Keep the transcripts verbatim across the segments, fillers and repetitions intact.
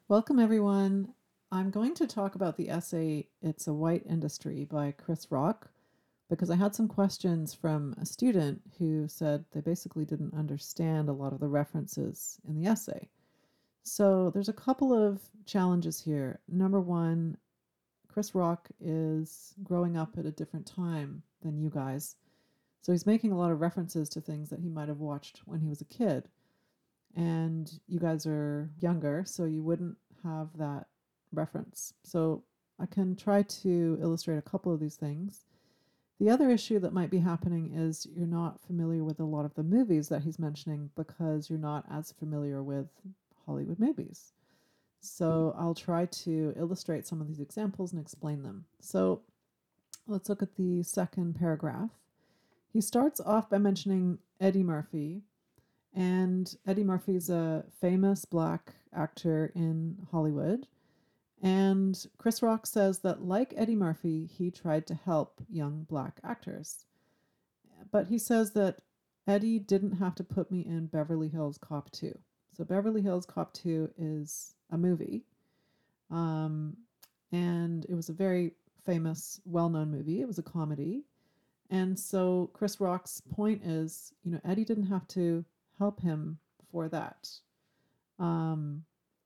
Welcome, everyone. I'm going to talk about the essay It's a White Industry by Chris Rock because I had some questions from a student who said they basically didn't understand a lot of the references in the essay. So there's a couple of challenges here. Number one, Chris Rock is growing up at a different time than you guys. So he's making a lot of references to things that he might have watched when he was a kid. And you guys are younger, so you wouldn't have that reference. So I can try to illustrate a couple of these things. The other issue that might be happening is you're not familiar with a lot of the movies that he's mentioning because you're not as familiar with Hollywood movies. So I'll try to illustrate some of these examples and explain them. So let's look at the second paragraph. He starts off by mentioning Eddie Murphy, and Eddie Murphy's a famous black actor in Hollywood. And Chris Rock says that, like Eddie Murphy, he tried to help young black actors. But he says that Eddie didn't have to put me in Beverly Hills Cop two. So, Beverly Hills Cop two is a movie. Um, and it was a very famous, well known movie. It was a comedy. And so Chris Rock's point is, you know, Eddie didn't have to help him for that. Um,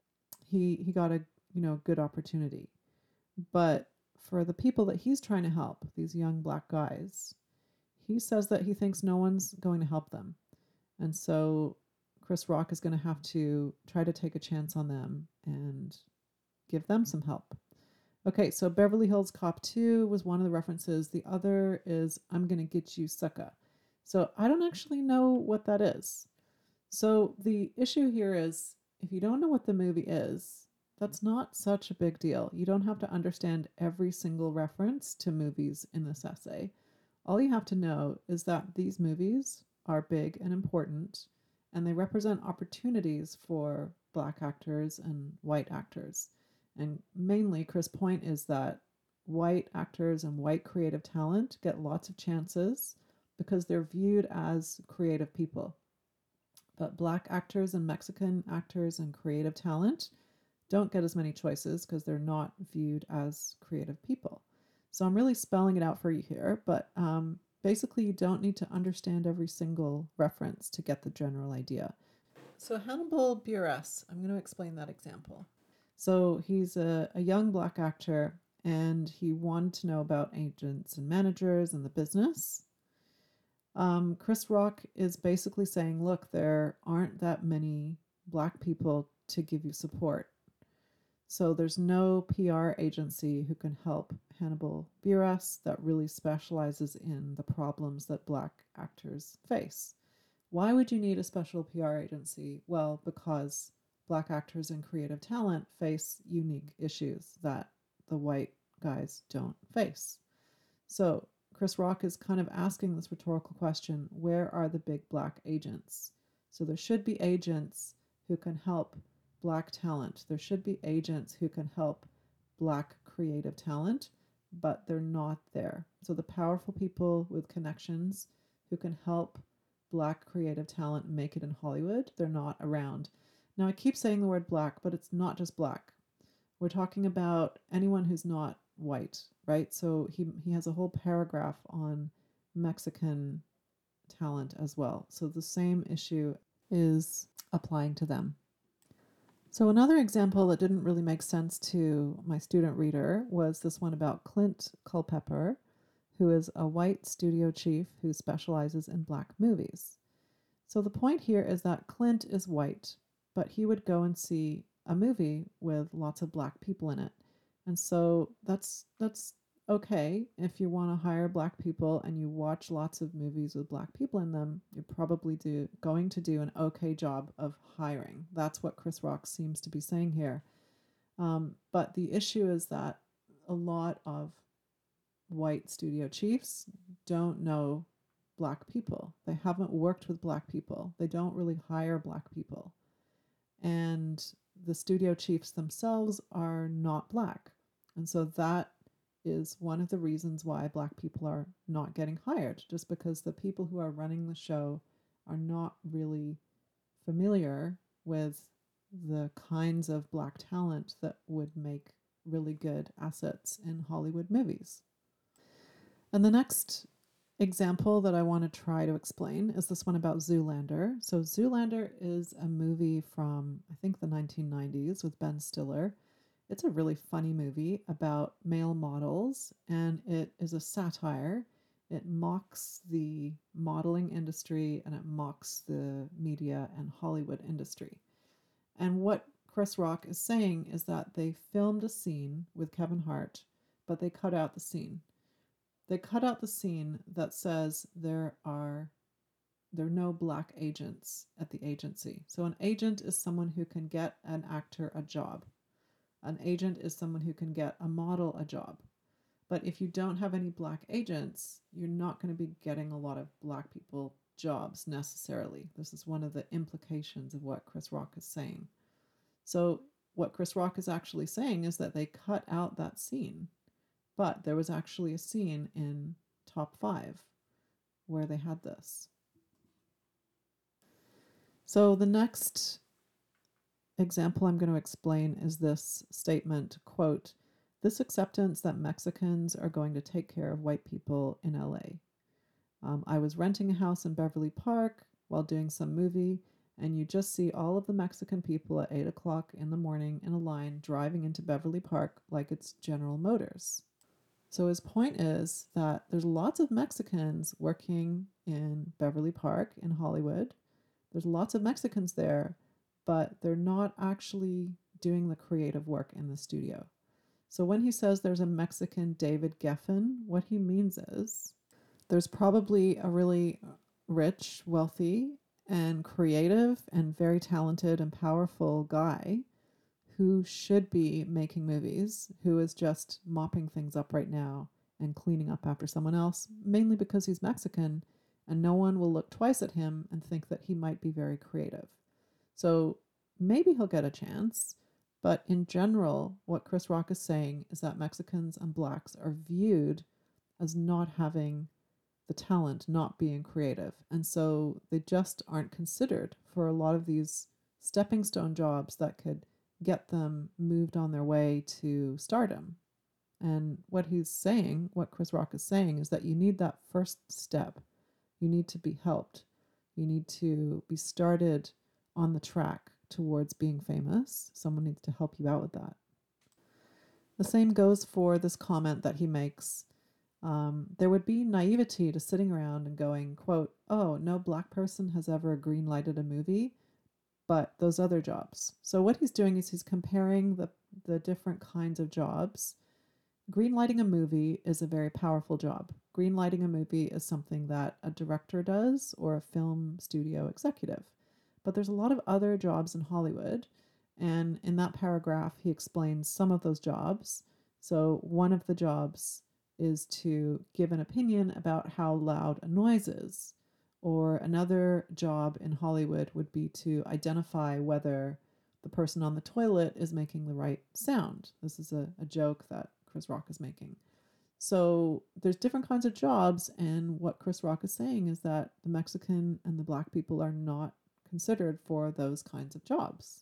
he he got a you know good opportunity, but for the people that he's trying to help, these young black guys, he says that he thinks no one's going to help them, and so Chris Rock is going to have to try to take a chance on them and give them some help. Okay, so Beverly Hills Cop two was one of the references. The other is I'm Gonna Get You Sucker. So I don't actually know what that is. So the issue here is if you don't know what the movie is, that's not such a big deal. You don't have to understand every single reference to movies in this essay. All you have to know is that these movies are big and important, and they represent opportunities for black actors and white actors. And mainly, Chris' point is that white actors and white creative talent get lots of chances because they're viewed as creative people. But black actors and Mexican actors and creative talent don't get as many choices because they're not viewed as creative people. So I'm really spelling it out for you here, but um, basically, you don't need to understand every single reference to get the general idea. So, Hannibal Buress, I'm going to explain that example. So, he's a, a young black actor and he wanted to know about agents and managers and the business. Um, Chris Rock is basically saying, look, there aren't that many black people to give you support. So there's no P R agency who can help Hannibal Buress that really specializes in the problems that black actors face. Why would you need a special P R agency? Well, because black actors and creative talent face unique issues that the white guys don't face. So Chris Rock is kind of asking this rhetorical question, where are the big black agents? So there should be agents who can help black talent. There should be agents who can help black creative talent, but they're not there. So the powerful people with connections who can help black creative talent make it in Hollywood, they're not around. Now I keep saying the word black, but it's not just black. We're talking about anyone who's not white, right? So he he has a whole paragraph on Mexican talent as well. So the same issue is applying to them. So another example that didn't really make sense to my student reader was this one about Clint Culpepper, who is a white studio chief who specializes in black movies. So the point here is that Clint is white, but he would go and see a movie with lots of black people in it. And so that's that's okay if you want to hire black people and you watch lots of movies with black people in them, you're probably do going to do an okay job of hiring. That's what Chris Rock seems to be saying here. Um, but the issue is that a lot of white studio chiefs don't know black people. They haven't worked with black people. They don't really hire black people. And the studio chiefs themselves are not black. And so that is one of the reasons why black people are not getting hired, just because the people who are running the show are not really familiar with the kinds of black talent that would make really good assets in Hollywood movies. And the next example that I want to try to explain is this one about Zoolander. So, Zoolander is a movie from, I think, the nineteen nineties with Ben Stiller. It's a really funny movie about male models, and it is a satire. It mocks the modeling industry and it mocks the media and Hollywood industry. And what Chris Rock is saying is that they filmed a scene with Kevin Hart, but they cut out the scene. They cut out the scene that says there are there are no black agents at the agency. So an agent is someone who can get an actor a job. An agent is someone who can get a model a job. But if you don't have any black agents, you're not going to be getting a lot of black people jobs necessarily. This is one of the implications of what Chris Rock is saying. So what Chris Rock is actually saying is that they cut out that scene, but there was actually a scene in Top Five where they had this. So the next example I'm going to explain is this statement, quote, "This acceptance that Mexicans are going to take care of white people in L A. Um, I was renting a house in Beverly Park while doing some movie, and you just see all of the Mexican people at eight o'clock in the morning in a line driving into Beverly Park like it's General Motors." So his point is that there's lots of Mexicans working in Beverly Park in Hollywood. There's lots of Mexicans there, but they're not actually doing the creative work in the studio. So when he says there's a Mexican David Geffen, what he means is there's probably a really rich, wealthy, and creative and very talented and powerful guy who should be making movies, who is just mopping things up right now and cleaning up after someone else, mainly because he's Mexican, and no one will look twice at him and think that he might be very creative. So maybe he'll get a chance, but in general, what Chris Rock is saying is that Mexicans and blacks are viewed as not having the talent, not being creative. And so they just aren't considered for a lot of these stepping stone jobs that could get them moved on their way to stardom. And what he's saying, what Chris Rock is saying, is that you need that first step. You need to be helped. You need to be started on the track towards being famous. Someone needs to help you out with that. The same goes for this comment that he makes. Um, there would be naivety to sitting around and going, quote, "Oh, no black person has ever green lighted a movie, but those other jobs." So what he's doing is he's comparing the, the different kinds of jobs. Greenlighting a movie is a very powerful job. Greenlighting a movie is something that a director does or a film studio executive. But there's a lot of other jobs in Hollywood. And in that paragraph, he explains some of those jobs. So one of the jobs is to give an opinion about how loud a noise is. Or another job in Hollywood would be to identify whether the person on the toilet is making the right sound. This is a, a joke that Chris Rock is making. So there's different kinds of jobs, and what Chris Rock is saying is that the Mexican and the black people are not considered for those kinds of jobs.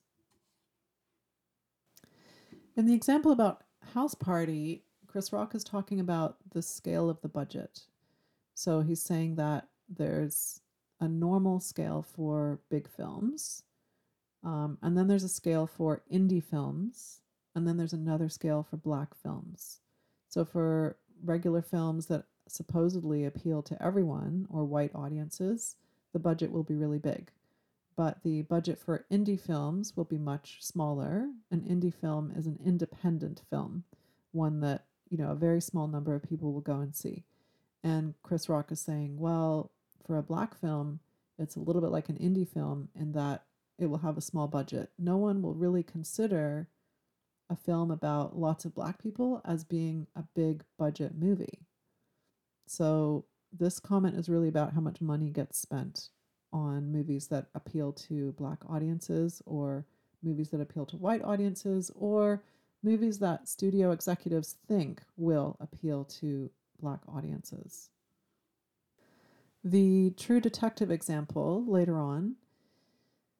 In the example about House Party, Chris Rock is talking about the scale of the budget. So he's saying that there's a normal scale for big films, um, and then there's a scale for indie films, and then there's another scale for black films. So for regular films that supposedly appeal to everyone or white audiences, the budget will be really big. But the budget for indie films will be much smaller. An indie film is an independent film, one that, you know, a very small number of people will go and see. And Chris Rock is saying, well, for a black film, it's a little bit like an indie film in that it will have a small budget. No one will really consider a film about lots of black people as being a big budget movie. So this comment is really about how much money gets spent on movies that appeal to black audiences, or movies that appeal to white audiences, or movies that studio executives think will appeal to black audiences. The True Detective example later on,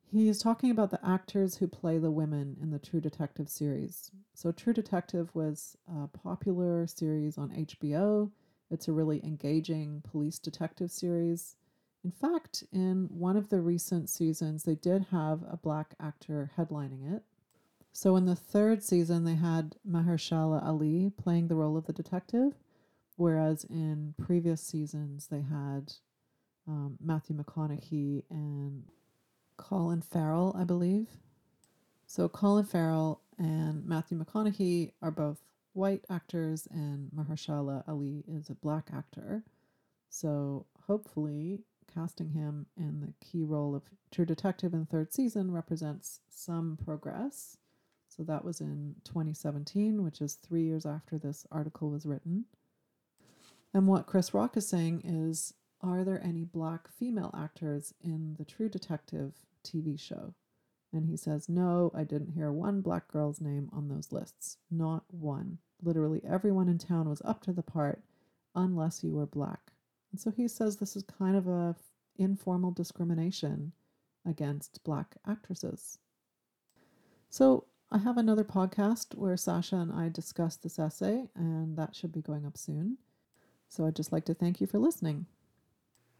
He's talking about the actors who play the women in the True Detective series. So, True Detective was a popular series on H B O. It's a really engaging police detective series. In fact, in one of the recent seasons, they did have a black actor headlining it. So, in the third season, they had Mahershala Ali playing the role of the detective, whereas in previous seasons, they had um, Matthew McConaughey and Colin Farrell, I believe. So Colin Farrell and Matthew McConaughey are both white actors, and Mahershala Ali is a black actor. So hopefully, casting him in the key role of True Detective in the third season represents some progress. So that was in twenty seventeen, which is three years after this article was written. And what Chris Rock is saying is, are there any black female actors in the True Detective T V show? And he says, no, I didn't hear one black girl's name on those lists. Not one. Literally everyone in town was up to the part, unless you were black. And so he says this is kind of a informal discrimination against black actresses. So I have another podcast where Sasha and I discuss this essay, and that should be going up soon. So I'd just like to thank you for listening.